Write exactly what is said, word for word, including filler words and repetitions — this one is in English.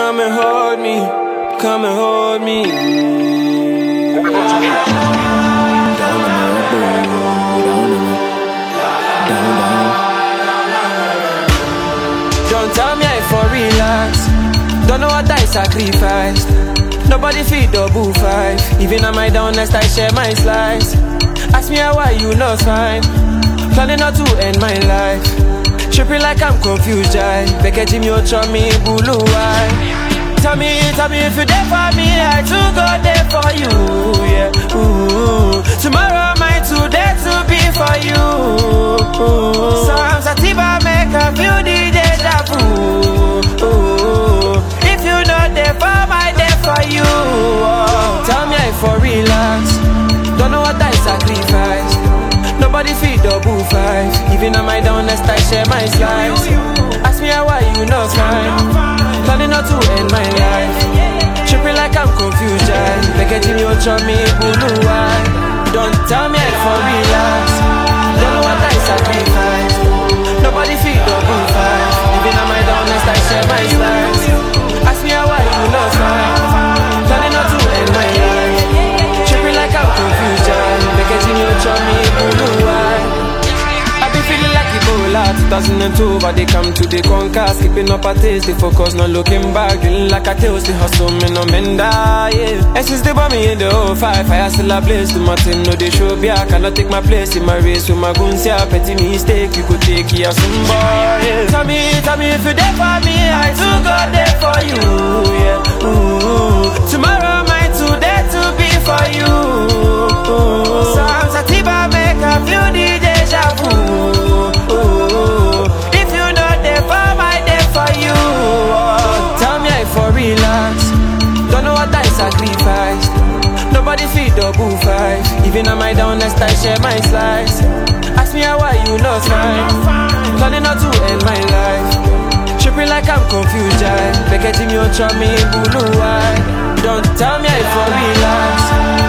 Come and hold me, come and hold me. Down on my down on my, down, down. Don't tell me I for relax. Don't know what I sacrificed. Nobody feed double five. Even on my downest I share my slice. Ask me how are you not fine. Planning not to end my life. Tripping like I'm confused, I beg a Jimmy me blue eye. Tell me, tell me if you're there for me, I too go there for you, yeah. Ooh. Tomorrow my today to be for you. Ooh. Some sativa make a feel the deja vu. Ooh. If you not there for my there for you. Oh. Tell me I for relax. Don't know what I sacrificed. Nobody feed double five. Even on my downest I share my slice. Ask me how are you not fine. Planning not to end my life. Tripping like I'm confused, I beg a Jimmy me blue eye. Don't tell me I for relax. Don't know what I sacrificed. Nobody feed double five. Even on my downest I share my slice. Ask me how are you not fine. Planning not to end my life. Tripping like I'm confused, I beg a Jimmy me blue eye. I be feeling like Ebola, two thousand two, but they come to the conquer. Skipping up a taste, they focus, not looking back. Feeling like a tails, they hustle, me no menda, yeah. And since they bought me in the oh five, I still a place to my team, no they show me. I cannot take my place in my race with my guns, yeah. Petty mistake, you could take it as some boy, yeah. Tell me, tell me if you're there for me, I too go there for you, yeah. Ooh. Tomorrow my today to be for you. Ooh. Some sativa make a feel the deja vu. Ooh. If you not there for my there for you. Oh. Tell me I for relax. Don't know what I sacrificed. Nobody feed double five. Even on my downest I share my slice. Ask me how are you not fine. Planning not to end my life. Tripping like I'm confused, I beg a Jimmy me blue eye. Don't tell me I for relax.